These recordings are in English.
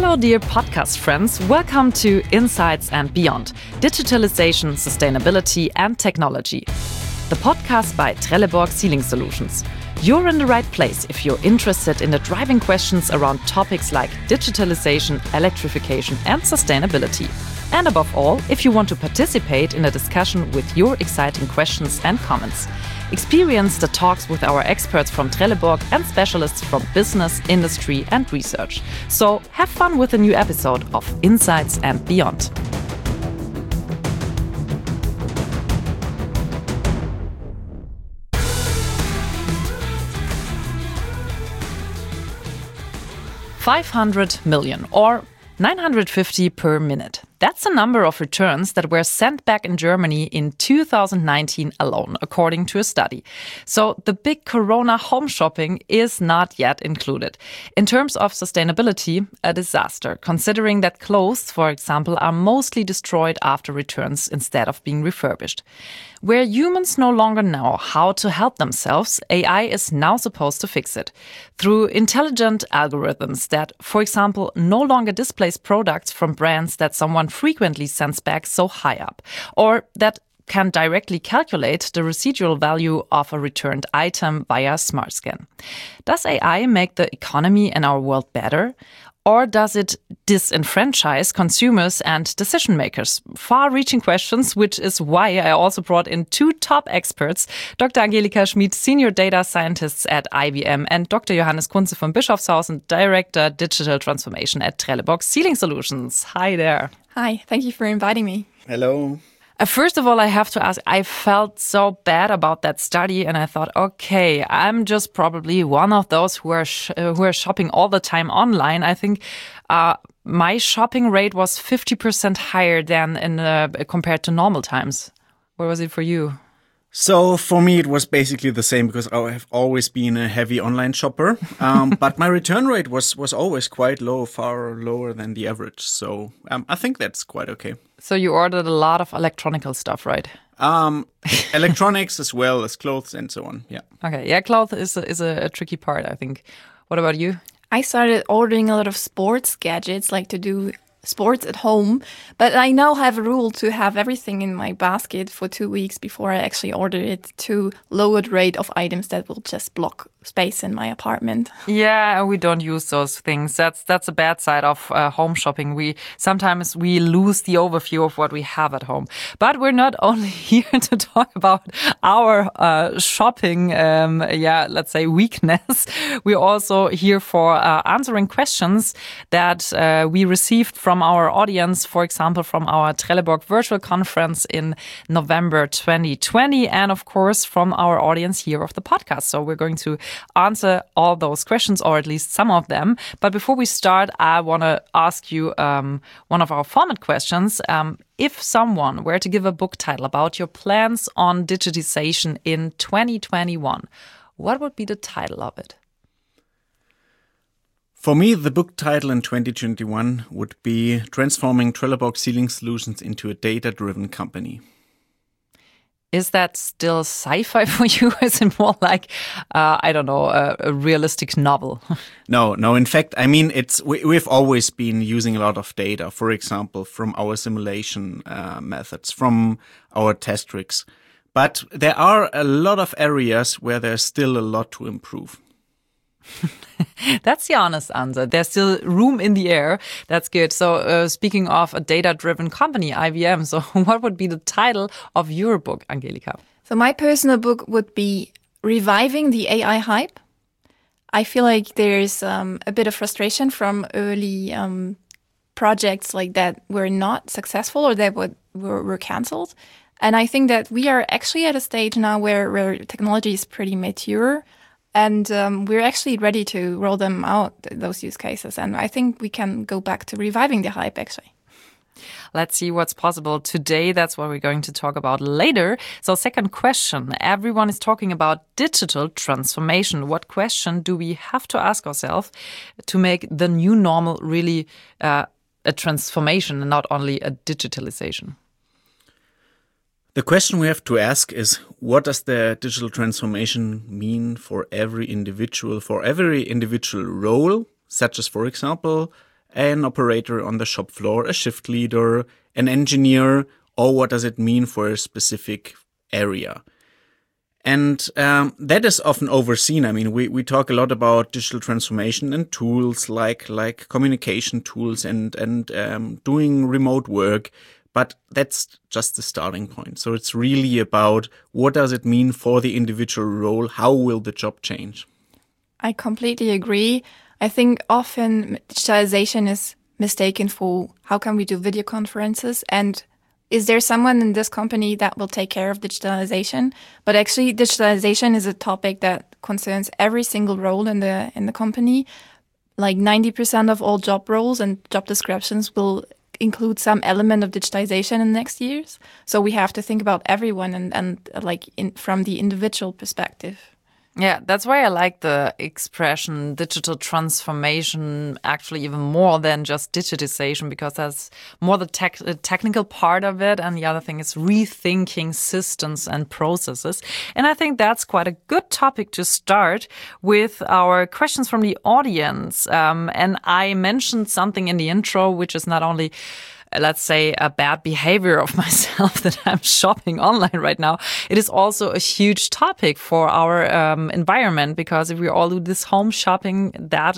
Hello, dear podcast friends. Welcome to Insights and Beyond, Digitalization, Sustainability and Technology, the podcast by Trelleborg Sealing Solutions. You're in the right place if you're interested in the driving questions around topics like digitalization, electrification and sustainability. And above all, if you want to participate in a discussion with your exciting questions and comments. Experience the talks with our experts from Trelleborg and specialists from business, industry and research. So have fun with a new episode of Insights and Beyond. $500 million or 950 per minute. That's the number of returns that were sent back in Germany in 2019 alone, according to a study. So the big Corona home shopping is not yet included. In terms of sustainability, a disaster, considering that clothes, for example, are mostly destroyed after returns instead of being refurbished. Where humans no longer know how to help themselves, AI is now supposed to fix it. Through intelligent algorithms that, for example, no longer displays products from brands that someone frequently sends back so high up, or that can directly calculate the residual value of a returned item via smart scan. Does AI make the economy and our world better? Or does it disenfranchise consumers and decision makers? Far-reaching questions, which is why I also brought in two top experts, Dr. Angelika Schmid, Senior Data Scientist at IBM, and Dr. Johannes Kunze from Bischofshausen, Director Digital Transformation at Trelleborg Sealing Solutions. Hi there. Hi, thank you for inviting me. Hello. First of all, I have to ask, I felt so bad about that study and I thought, okay, I'm just probably one of those who are shopping all the time online. I think my shopping rate was 50% higher than compared to normal times. What was it for you? So for me, it was basically the same because I have always been a heavy online shopper. But my return rate was always quite low, far lower than the average. So I think that's quite okay. So you ordered a lot of electronical stuff, right? Electronics as well as clothes and so on. Yeah. Okay. Yeah, clothes is a tricky part, I think. What about you? I started ordering a lot of sports gadgets, like to do sports at home, but I now have a rule to have everything in my basket for 2 weeks before I actually order it to lower the rate of items that will just block space in my apartment. Yeah, we don't use those things. That's a bad side of home shopping. We sometimes lose the overview of what we have at home. But we're not only here to talk about our shopping, let's say weakness. We're also here for answering questions that we received from our audience, for example, from our Trelleborg virtual conference in November 2020, and of course from our audience here of the podcast. So we're going to answer all those questions, or at least some of them. But before we start, I want to ask you one of our format questions. If someone were to give a book title about your plans on digitization in 2021, what would be the title of it? For me, the book title in 2021 would be Transforming Trelleborg Sealing Solutions into a Data-Driven Company. Is that still sci-fi for you? Is it more like, a realistic novel? No. In fact, I mean, we've always been using a lot of data, for example, from our simulation methods, from our test rigs. But there are a lot of areas where there's still a lot to improve. That's the honest answer. There's still room in the air. That's good. So speaking of a data-driven company, IBM, so what would be the title of your book, Angelika? So my personal book would be Reviving the AI Hype. I feel like there's a bit of frustration from early projects like that were not successful or that were cancelled. And I think that we are actually at a stage now where technology is pretty mature. And we're actually ready to roll them out, those use cases. And I think we can go back to reviving the hype, actually. Let's see what's possible today. That's what we're going to talk about later. So second question. Everyone is talking about digital transformation. What question do we have to ask ourselves to make the new normal really a transformation and not only a digitalization? The question we have to ask is, what does the digital transformation mean for every individual role, such as, for example, an operator on the shop floor, a shift leader, an engineer, or what does it mean for a specific area? And that is often overseen. I mean, we talk a lot about digital transformation and tools like communication tools and doing remote work, but that's just the starting point. So it's really about what does it mean for the individual role? How will the job change? I completely agree. I think often digitalization is mistaken for how can we do video conferences, and is there someone in this company that will take care of digitalization? But actually, digitalization is a topic that concerns every single role in the company. Like 90% of all job roles and job descriptions will include some element of digitalization in the next years. So we have to think about everyone and from the individual perspective. Yeah, that's why I like the expression digital transformation actually even more than just digitization, because that's more the technical part of it. And the other thing is rethinking systems and processes. And I think that's quite a good topic to start with our questions from the audience. And I mentioned something in the intro, which is not only let's say, a bad behavior of myself that I'm shopping online right now. It is also a huge topic for our environment, because if we all do this home shopping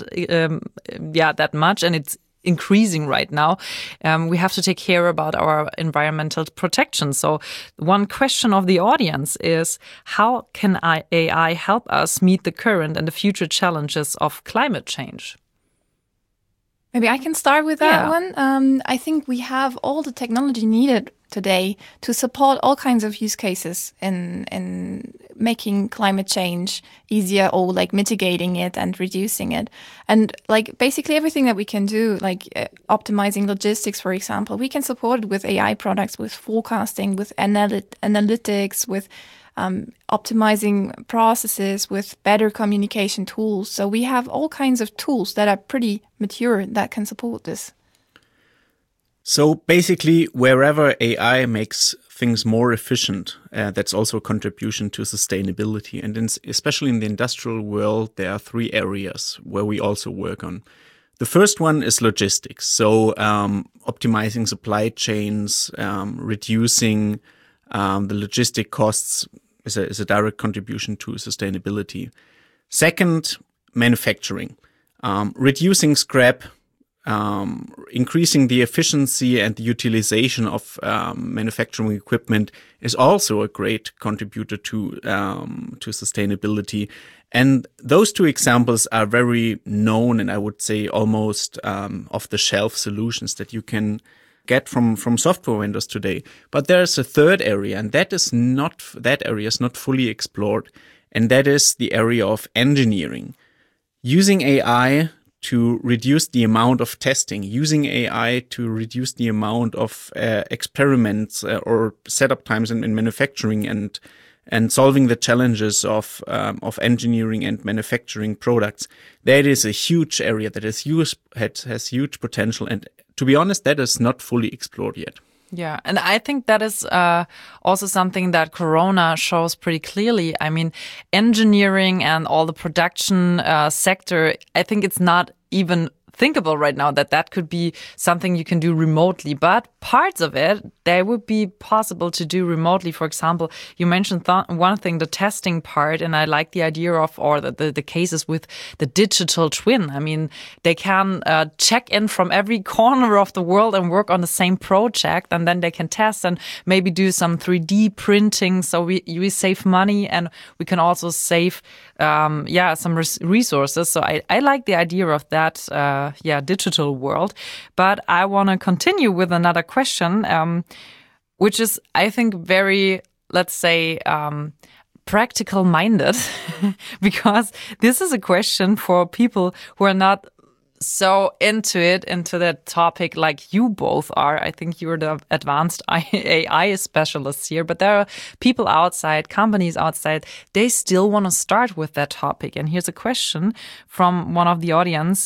that much, and it's increasing right now, we have to take care about our environmental protection. So one question of the audience is, how can AI help us meet the current and the future challenges of climate change? Maybe I can start with that one. I think we have all the technology needed today to support all kinds of use cases in making climate change easier, or like mitigating it and reducing it. And like basically everything that we can do, like optimizing logistics, for example, we can support it with AI products, with forecasting, with analytics, with optimizing processes, with better communication tools. So we have all kinds of tools that are pretty mature that can support this. So basically, wherever AI makes things more efficient, that's also a contribution to sustainability. And especially in the industrial world, there are 3 areas where we also work on. The first one is logistics. So optimizing supply chains, reducing the logistic costs is a direct contribution to sustainability. Second, manufacturing. Reducing scrap, increasing the efficiency and the utilization of manufacturing equipment is also a great contributor to sustainability. And those 2 examples are very known, and I would say almost off-the-shelf solutions that you can get from software vendors today. But there's a third area, and that area is not fully explored, and that is the area of engineering. Using AI to reduce the amount of testing, using AI to reduce the amount of experiments or setup times in manufacturing, and solving the challenges of engineering and manufacturing products. That is a huge area that has huge potential, and to be honest, that is not fully explored yet. Yeah, and I think that is also something that Corona shows pretty clearly. I mean, engineering and all the production sector, I think it's not even thinkable right now that could be something you can do remotely, but parts of it, they would be possible to do remotely. For example, you mentioned one thing, the testing part, and I like the idea of, or the cases with the digital twin. I mean, they can check in from every corner of the world and work on the same project, and then they can test and maybe do some 3D printing. So we save money, and we can also save some resources. So I like the idea of that digital world. But I want to continue with another question, which is, I think, very, let's say, practical minded, because this is a question for people who are not so into that topic like you both are. I think you're the advanced AI specialists here, but there are people outside, companies outside, they still want to start with that topic. And here's a question from one of the audience.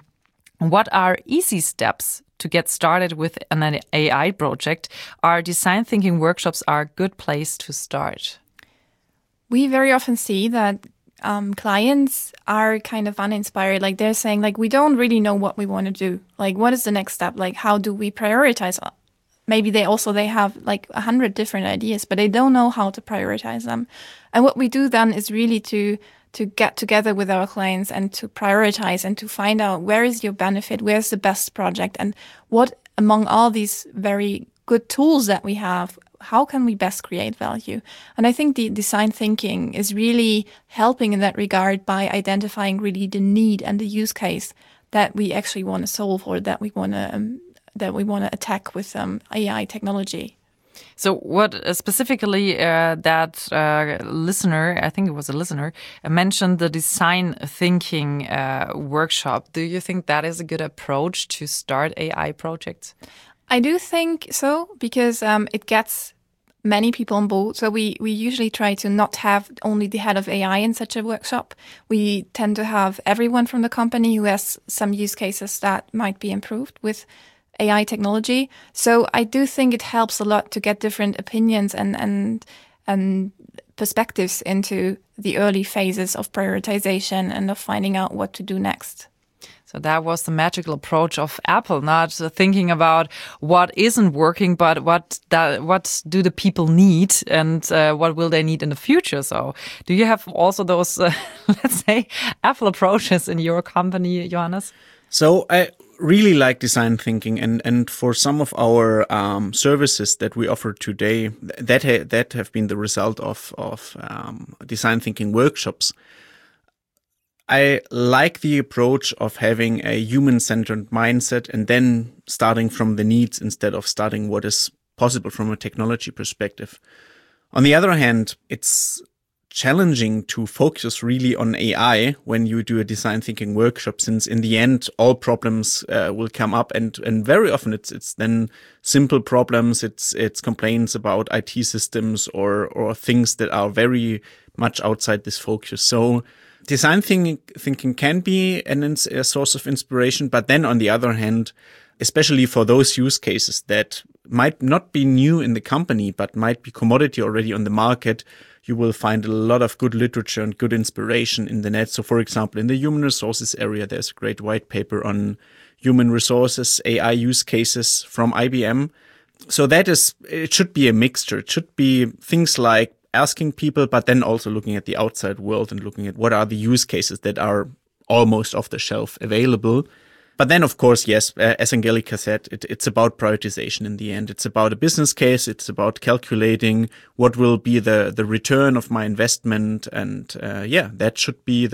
What are easy steps to get started with an AI project? Our design thinking workshops are a good place to start. We very often see that clients are kind of uninspired. Like they're saying, like, we don't really know what we want to do. Like, what is the next step? Like, how do we prioritize? Maybe they have like 100 different ideas, but they don't know how to prioritize them. And what we do then is really to get together with our clients and to prioritize and to find out where is your benefit, where's the best project, and what among all these very good tools that we have, how can we best create value? And I think the design thinking is really helping in that regard by identifying really the need and the use case that we actually want to solve, or that we want to attack with AI technology. So what specifically that listener, I think it was a listener, mentioned the design thinking workshop. Do you think that is a good approach to start AI projects? I do think so, because it gets many people on board. So we usually try to not have only the head of AI in such a workshop. We tend to have everyone from the company who has some use cases that might be improved with AI technology. So I do think it helps a lot to get different opinions and perspectives into the early phases of prioritization and of finding out what to do next. So that was the magical approach of Apple, not thinking about what isn't working, but what do the people need, and what will they need in the future. So do you have also those, let's say, Apple approaches in your company, Johannes? So I really like design thinking, and for some of our services that we offer today, that have been the result of design thinking workshops. I like the approach of having a human-centered mindset and then starting from the needs instead of starting what is possible from a technology perspective. On the other hand, it's challenging to focus really on AI when you do a design thinking workshop, since in the end, all problems will come up, and very often it's then simple problems. It's complaints about IT systems or things that are very much outside this focus. So design thinking can be a source of inspiration, but then on the other hand, especially for those use cases that might not be new in the company, but might be commodity already on the market, you will find a lot of good literature and good inspiration in the net. So for example, in the human resources area, there's a great white paper on human resources, AI use cases from IBM. So it should be a mixture. It should be things like asking people, but then also looking at the outside world and looking at what are the use cases that are almost off the shelf available. But then, of course, yes, as Angelika said, it's about prioritization in the end. It's about a business case. It's about calculating what will be the return of my investment. And that should be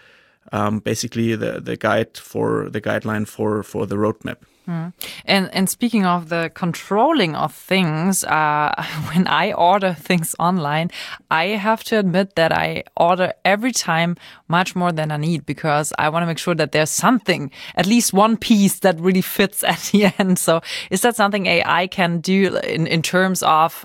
basically the guideline for the roadmap. And speaking of the controlling of things, when I order things online, I have to admit that I order every time much more than I need, because I want to make sure that there's something, at least one piece that really fits at the end. So is that something AI can do in terms of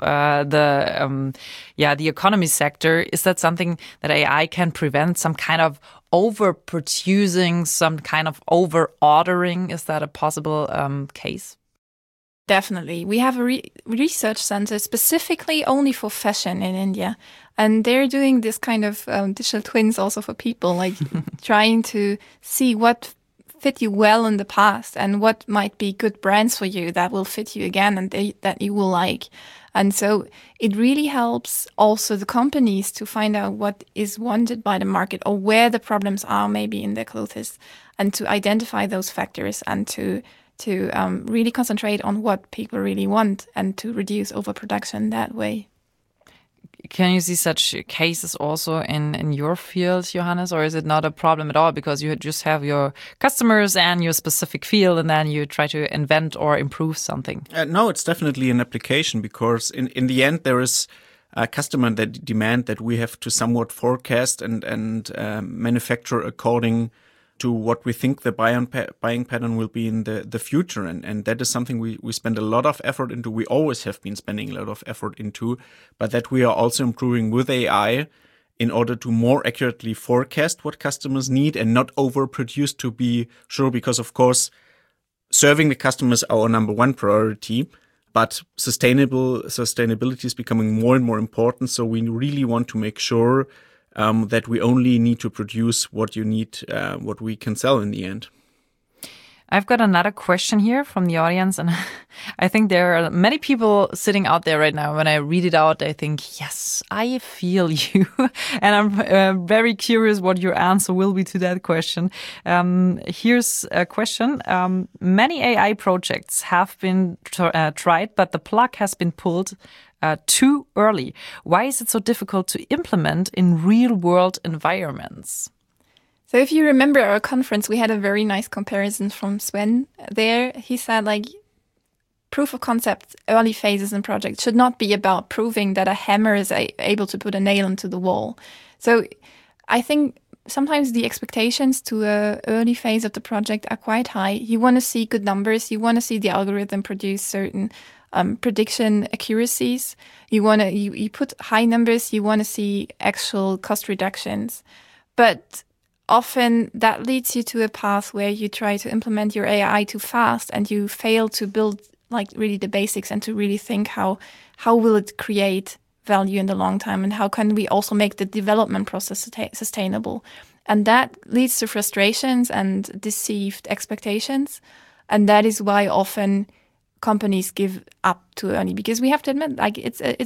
the economy sector? Is that something that AI can prevent, some kind of over-producing, some kind of over-ordering? Is that a possible case? Definitely. We have a research center specifically only for fashion in India. And they're doing this kind of digital twins also for people, like trying to see what fit you well in the past and what might be good brands for you that will fit you again and that you will like. And so it really helps also the companies to find out what is wanted by the market or where the problems are maybe in their clothes, and to identify those factors and to really concentrate on what people really want and to reduce overproduction that way. Can you see such cases also in your field, Johannes, or is it not a problem at all because you just have your customers and your specific field and then you try to invent or improve something? No, it's definitely an application, because in the end there is a customer that demand that we have to somewhat forecast and manufacture according to what we think the buying pattern will be in the future. And that is something we spend a lot of effort into. We always have been spending a lot of effort into, but that we are also improving with AI in order to more accurately forecast what customers need and not overproduce, to be sure, because of course, serving the customer is our number one priority, but sustainability is becoming more and more important. So we really want to make sure that we only need to produce what you need, what we can sell in the end. I've got another question here from the audience, and I think there are many people sitting out there right now. When I read it out, I think, yes, I feel you. And I'm very curious what your answer will be to that question. Here's a question. Many AI projects have been tried, but the plug has been pulled too early. Why is it so difficult to implement in real-world environments? So if you remember our conference, we had a very nice comparison from Sven there. He said, like, proof of concept, early phases in projects should not be about proving that a hammer is able to put a nail into the wall. So I think sometimes the expectations to an early phase of the project are quite high. You want to see good numbers. You want to see the algorithm produce certain prediction accuracies. You put high numbers. You want to see actual cost reductions. But often that leads you to a path where you try to implement your AI too fast and you fail to build like really the basics and to really think how will it create value in the long time and how can we also make the development process sustainable. And that leads to frustrations and deceived expectations. And that is why often companies give up too early, because we have to admit, like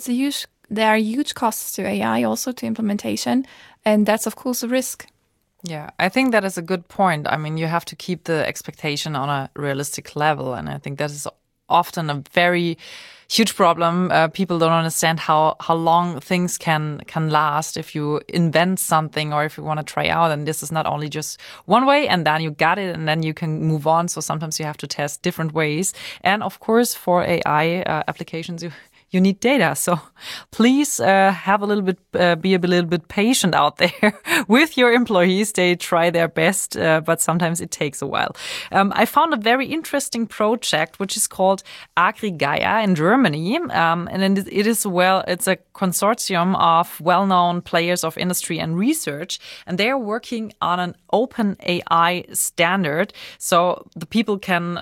there are huge costs to AI also to implementation. And that's of course a risk. Yeah, I think that is a good point. I mean, you have to keep the expectation on a realistic level. And I think that is often a very huge problem. People don't understand how long things can last if you invent something or if you want to try out. And this is not only just one way and then you got it and then you can move on. So sometimes you have to test different ways. And of course, for AI applications, you need data. So please be a little bit patient out there with your employees. They try their best, but sometimes it takes a while. I found a very interesting project, which is called AgriGaia in Germany. And it's a consortium of well-known players of industry and research. And they're working on an open AI standard. So the people can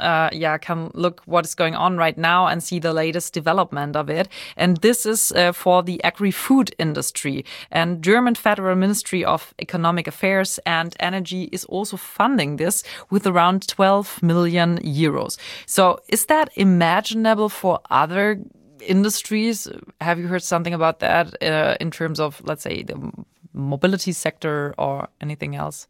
look what is going on right now and see the latest development of it. And this is for the agri-food industry. And German Federal Ministry of Economic Affairs and Energy is also funding this with around 12 million euros. So is that imaginable for other industries? Have you heard something about that in terms of, let's say, the mobility sector or anything else?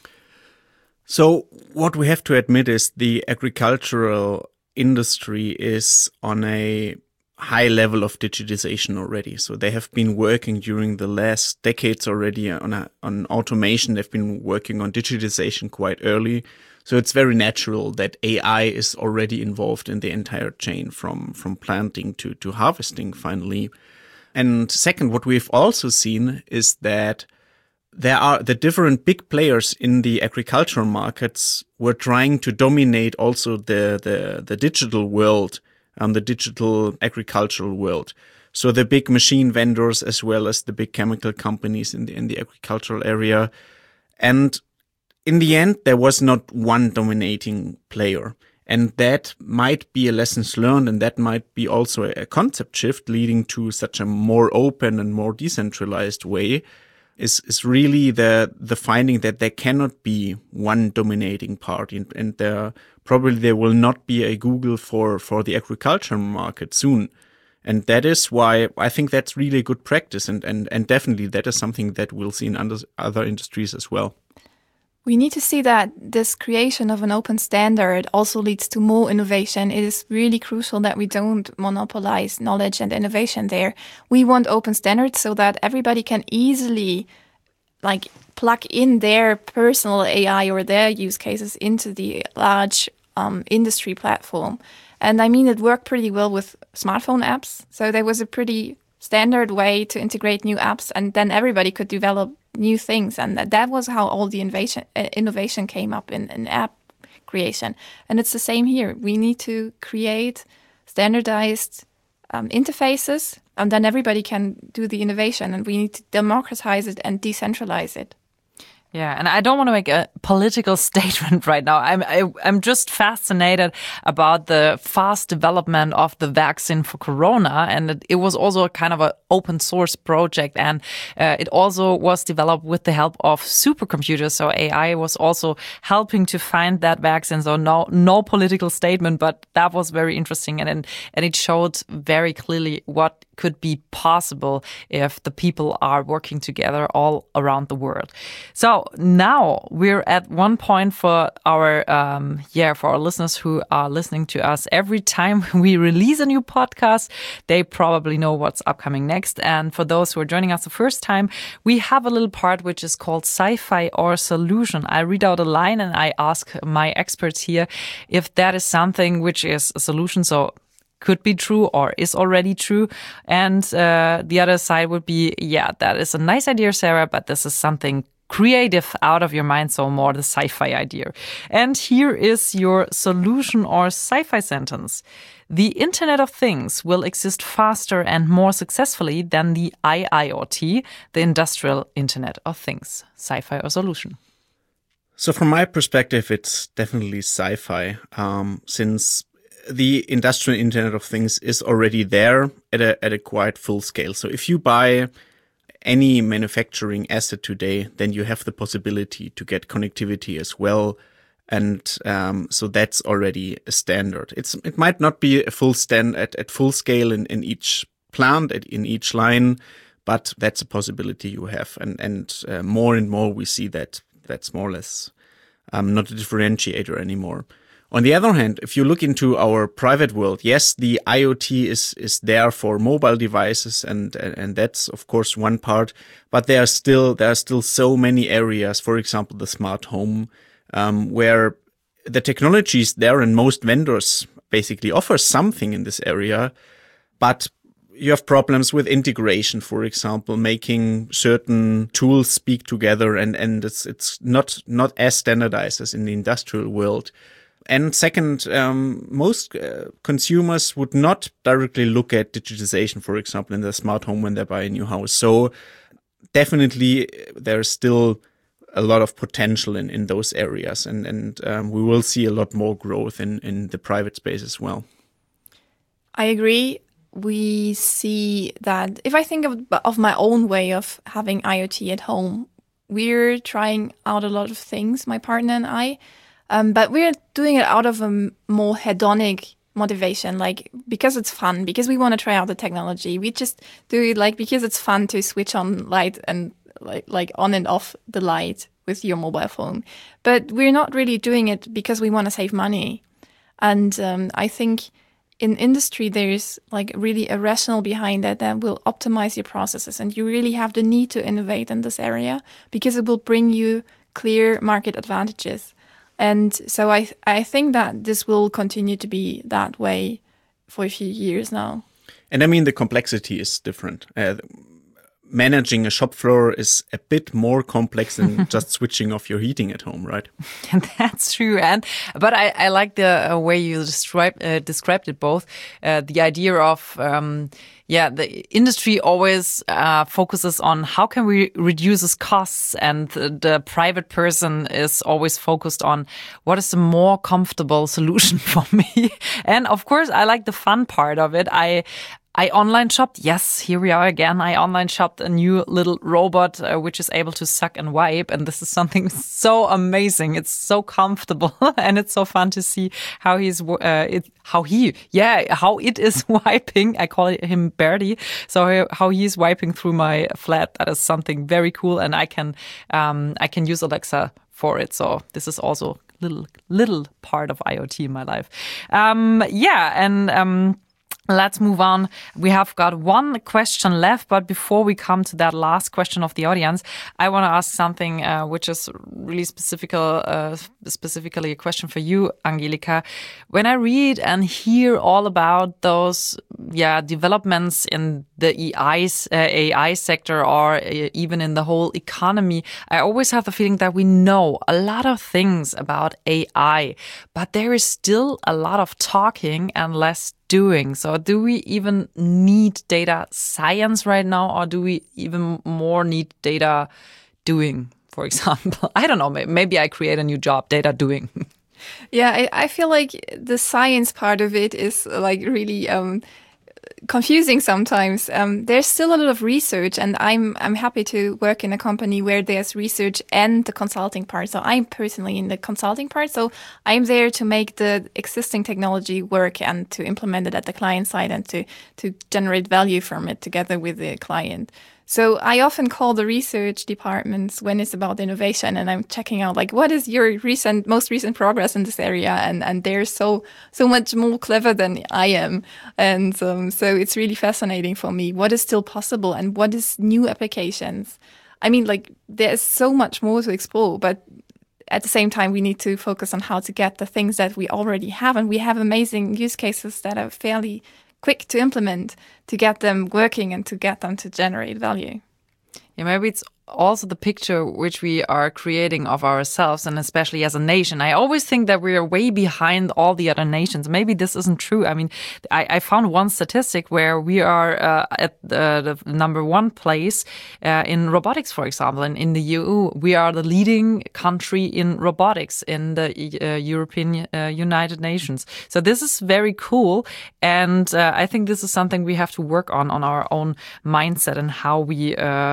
So what we have to admit is the agricultural industry is on a high level of digitization already. So they have been working during the last decades already on automation. They've been working on digitization quite early. So it's very natural that AI is already involved in the entire chain from planting to harvesting finally. And second, what we've also seen is that there are the different big players in the agricultural markets were trying to dominate also the digital world, the digital agricultural world. So the big machine vendors as well as the big chemical companies in the agricultural area. And in the end, there was not one dominating player. And that might be a lessons learned, and that might be also a concept shift leading to such a more open and more decentralized way. Is really the finding that there cannot be one dominating party, and there will not be a Google for the agricultural market soon. And that is why I think that's really good practice, and definitely that is something that we'll see in other industries as well. We need to see that this creation of an open standard also leads to more innovation. It is really crucial that we don't monopolize knowledge and innovation there. We want open standards so that everybody can easily plug in their personal AI or their use cases into the large industry platform. And I mean, it worked pretty well with smartphone apps. So there was a pretty standard way to integrate new apps, and then everybody could develop new things. And that was how all the innovation came up in app creation. And it's the same here. We need to create standardized interfaces, and then everybody can do the innovation, and we need to democratize it and decentralize it. Yeah, and I don't want to make a political statement right now. I'm just fascinated about the fast development of the vaccine for corona, and it was also a kind of an open source project, and it also was developed with the help of supercomputers. So AI was also helping to find that vaccine. So no political statement, but that was very interesting, and it showed very clearly what could be possible if the people are working together all around the world. So now we're at one point for our listeners who are listening to us. Every time we release a new podcast, they probably know what's upcoming next. And for those who are joining us the first time, we have a little part which is called Sci-Fi or Solution. I read out a line and I ask my experts here if that is something which is a solution. So could be true or is already true. And the other side would be, yeah, that is a nice idea, Sarah, but this is something creative out of your mind, so more the sci-fi idea. And here is your solution or sci-fi sentence. The Internet of Things will exist faster and more successfully than the IIoT, the Industrial Internet of Things. Sci-fi or solution? So from my perspective, it's definitely sci-fi, since the Industrial Internet of Things is already there at a quite full scale. So if you buy any manufacturing asset today, then you have the possibility to get connectivity as well. And so that's already a standard. It might not be a full at full scale in each plant, in each line, but that's a possibility you have. And more we see that that's more or less not a differentiator anymore. On the other hand, if you look into our private world, yes, the IoT is there for mobile devices, and that's of course one part. But there are still so many areas, for example, the smart home, where the technology is there, and most vendors basically offer something in this area, but you have problems with integration, for example, making certain tools speak together, and it's not as standardized as in the industrial world. And second, most consumers would not directly look at digitization, for example, in their smart home when they buy a new house. So definitely there's still a lot of potential in those areas. And we will see a lot more growth in the private space as well. I agree. We see that if I think of my own way of having IoT at home, we're trying out a lot of things, my partner and I. But we're doing it out of a more hedonic motivation, like because it's fun, because we want to try out the technology. We just do it like because it's fun to switch on light and like on and off the light with your mobile phone. But we're not really doing it because we want to save money. And I think in industry, there's like really a rationale behind that will optimize your processes. And you really have the need to innovate in this area because it will bring you clear market advantages. And so I think that this will continue to be that way for a few years now. And I mean, the complexity is different. Managing a shop floor is a bit more complex than just switching off your heating at home, right? That's true. But I like the way you described it both. The idea of the industry always focuses on how can we reduce its costs, and the private person is always focused on what is the more comfortable solution for me. And of course, I like the fun part of it. I online shopped. Yes, here we are again. I online shopped a new little robot which is able to suck and wipe. And this is something so amazing. It's so comfortable and it's so fun to see how how it is wiping. I call him Bertie. So how he is wiping through my flat. That is something very cool. And I can use Alexa for it. So this is also little part of IoT in my life. Let's move on. We have got one question left, but before we come to that last question of the audience, I want to ask something which is really specifically a question for you, Angelika. When I read and hear all about those developments in the AI sector or even in the whole economy, I always have the feeling that we know a lot of things about AI, but there is still a lot of talking and less doing. So do we even need data science right now, or do we even more need data doing for example? I don't know, maybe I create a new job, data doing. Yeah, I feel like the science part of it is like really confusing sometimes. There's still a lot of research, and I'm happy to work in a company where there's research and the consulting part. So I'm personally in the consulting part. So I'm there to make the existing technology work and to implement it at the client side and to generate value from it together with the client. So I often call the research departments when it's about innovation, and I'm checking out like, what is your most recent progress in this area? And they're so much more clever than I am. And so it's really fascinating for me. What is still possible and what is new applications? I mean, like there's so much more to explore, but at the same time, we need to focus on how to get the things that we already have. And we have amazing use cases that are fairly quick to implement to get them working and to get them to generate value. Yeah, maybe it's also the picture which we are creating of ourselves, and especially as a nation. I always think that we are way behind all the other nations. Maybe this isn't true. I mean, I found one statistic where we are at the number 1 place in robotics, for example. And in the EU, we are the leading country in robotics in the European United Nations. So this is very cool. And I think this is something we have to work on our own mindset and how we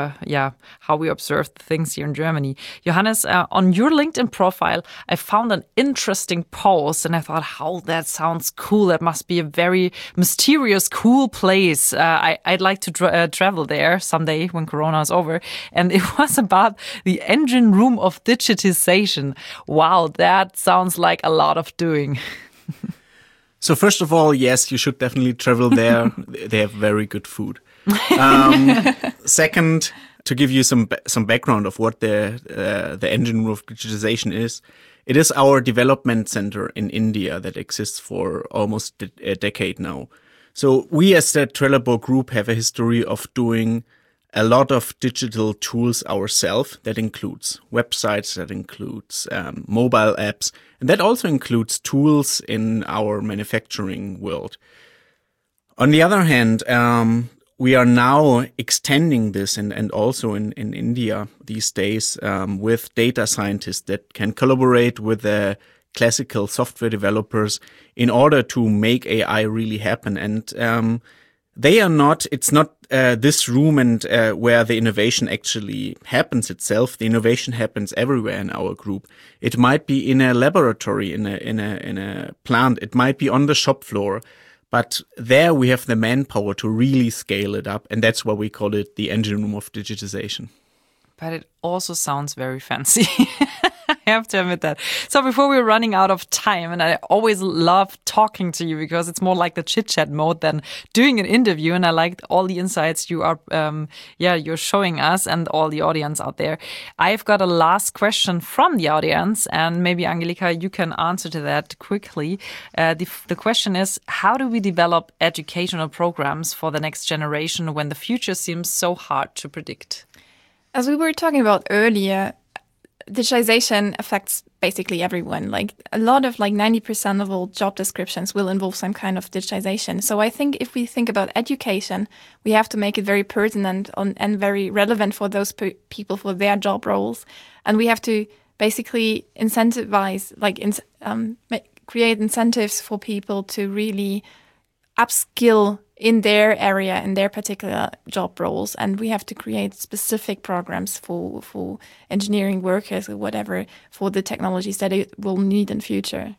observe things here in Germany. Johannes, on your LinkedIn profile, I found an interesting post and I thought, how that sounds cool. That must be a very mysterious, cool place. I'd like to travel there someday when Corona is over. And it was about the engine room of digitization. Wow, that sounds like a lot of doing. So first of all, yes, you should definitely travel there. They have very good food. Second, to give you some background of what the engine room of digitization is, it is our development center in India that exists for almost a decade now. So we as the Trelleborg Group have a history of doing a lot of digital tools ourselves. That includes websites, that includes mobile apps, and that also includes tools in our manufacturing world. On the other hand, we are now extending this and also in India these days with data scientists that can collaborate with the classical software developers in order to make AI really happen. And it's not this room and where the innovation actually happens itself. The innovation happens everywhere in our group. It might be in a laboratory, in a plant. It might be on the shop floor. But there we have the manpower to really scale it up. And that's why we call it the engine room of digitization. But it also sounds very fancy. I have to admit that. So before we're running out of time, and I always love talking to you because it's more like the chit-chat mode than doing an interview. And I liked all the insights you are, you're showing us and all the audience out there. I've got a last question from the audience, and maybe Angelika, you can answer to that quickly. The question is, how do we develop educational programs for the next generation when the future seems so hard to predict? As we were talking about earlier, digitization affects basically everyone. Like a lot of 90% of all job descriptions will involve some kind of digitization. So I think if we think about education, we have to make it very pertinent and very relevant for those people for their job roles. And we have to basically incentivize, create incentives for people to really upskill in their area, in their particular job roles. And we have to create specific programs for engineering workers or whatever for the technologies that it will need in future.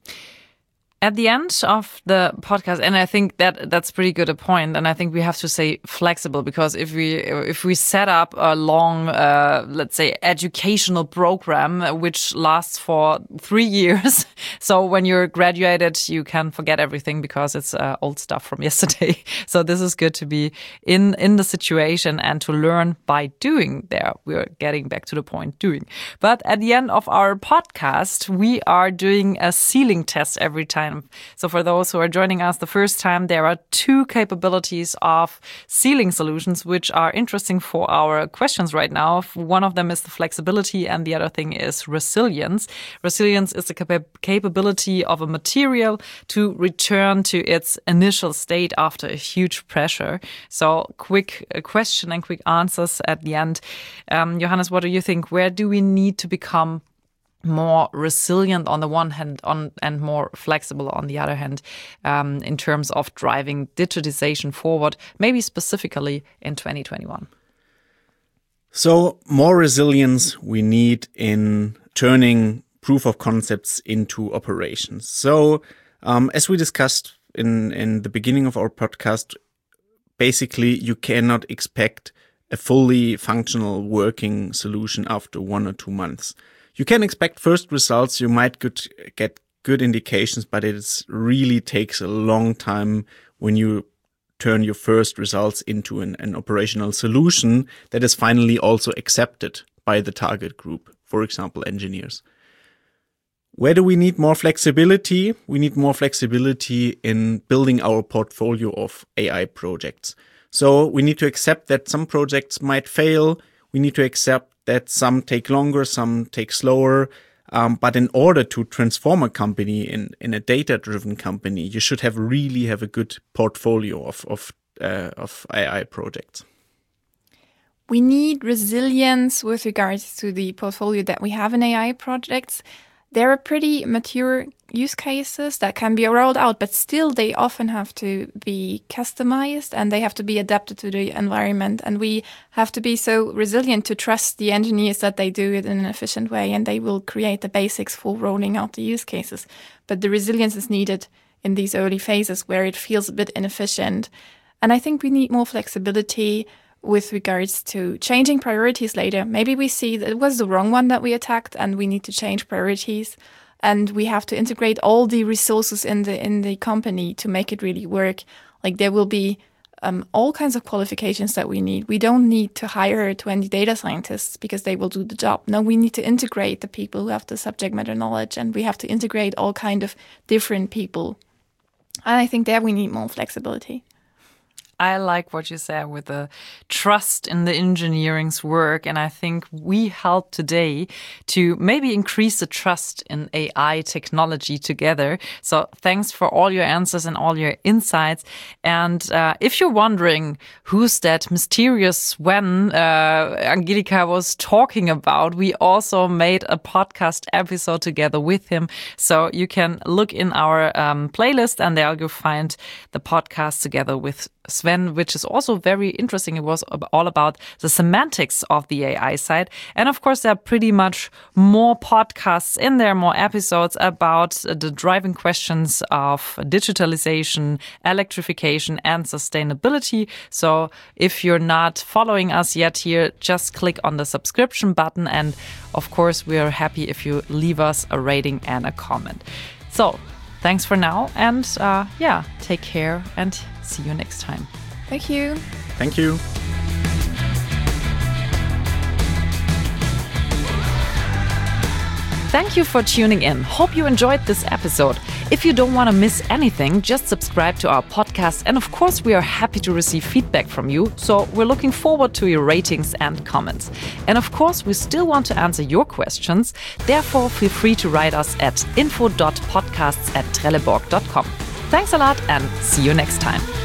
At the end of the podcast, and I think that's pretty good a point, and I think we have to say flexible, because if we set up a long, let's say, educational program which lasts for 3 years, so when you're graduated, you can forget everything because it's old stuff from yesterday. So this is good to be in the situation and to learn by doing. There, we're getting back to the point, doing. But at the end of our podcast, we are doing a ceiling test every time time. So for those who are joining us the first time, there are two capabilities of sealing solutions which are interesting for our questions right now. One of them is the flexibility and the other thing is resilience. Resilience is the capability of a material to return to its initial state after a huge pressure. So quick question and quick answers at the end. Johannes, what do you think? Where do we need to become more resilient on the one hand and more flexible on the other hand in terms of driving digitization forward, maybe specifically in 2021? So more resilience we need in turning proof of concepts into operations. So as we discussed in the beginning of our podcast, basically you cannot expect a fully functional working solution after 1 or 2 months. You can expect first results. You might get good indications, but it really takes a long time when you turn your first results into an operational solution that is finally also accepted by the target group, for example, engineers. Where do we need more flexibility? We need more flexibility in building our portfolio of AI projects. So we need to accept that some projects might fail. We need to accept that some take longer, some take slower. But in order to transform a company in a data-driven company, you should really have a good portfolio of AI projects. We need resilience with regards to the portfolio that we have in AI projects. There are pretty mature use cases that can be rolled out, but still they often have to be customized and they have to be adapted to the environment. And we have to be so resilient to trust the engineers that they do it in an efficient way and they will create the basics for rolling out the use cases. But the resilience is needed in these early phases where it feels a bit inefficient. And I think we need more flexibility with regards to changing priorities later. Maybe we see that it was the wrong one that we attacked and we need to change priorities. And we have to integrate all the resources in the company to make it really work. Like there will be all kinds of qualifications that we need. We don't need to hire 20 data scientists because they will do the job. No, we need to integrate the people who have the subject matter knowledge and we have to integrate all kind of different people. And I think there we need more flexibility. I like what you said with the trust in the engineering's work. And I think we help today to maybe increase the trust in AI technology together. So thanks for all your answers and all your insights. And if you're wondering who's that mysterious Sven Angelika was talking about, we also made a podcast episode together with him. So you can look in our playlist and there you'll find the podcast together with Sven, which is also very interesting. It was all about the semantics of the AI side. And of course, there are pretty much more podcasts in there, more episodes about the driving questions of digitalization, electrification, and sustainability. So if you're not following us yet here, just click on the subscription button. And of course, we are happy if you leave us a rating and a comment. So thanks for now. And take care and see you next time. Thank you. Thank you. Thank you for tuning in. Hope you enjoyed this episode. If you don't want to miss anything, just subscribe to our podcast. And of course, we are happy to receive feedback from you. So we're looking forward to your ratings and comments. And of course, we still want to answer your questions. Therefore, feel free to write us at info.podcasts@trelleborg.com. Thanks a lot and see you next time.